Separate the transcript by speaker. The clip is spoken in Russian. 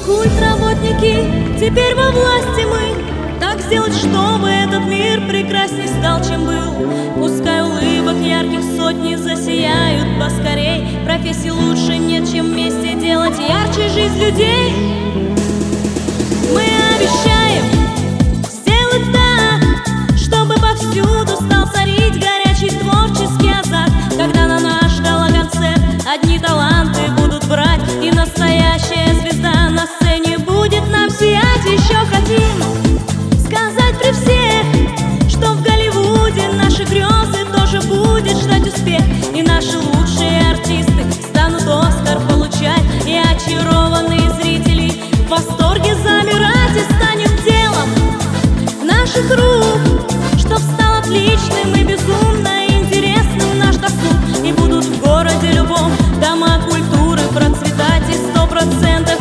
Speaker 1: Культработники, теперь во власти мы. Так сделать, чтобы этот мир прекрасней стал, чем был. Пускай улыбок ярких сотни засияют поскорей. Профессий лучше нет, чем вместе делать ярче жизнь людей. Мы обещаем сделать так, чтобы повсюду стал царить горячий творческий азарт. Когда на наш гала-концерт одни таланты будут брать, и настоящая звезда на сцене будет нам сиять. Еще хотим сказать при всех, что в Голливуде наши грезы тоже будет ждать успех. И наши лучшие артисты станут Оскар получать, и очарованные зрители в восторге замирать. И станет делом наших рук, чтоб стал отличным и безумно интересным наш досуг. И будут в городе любом дома культуры процветать, и 100%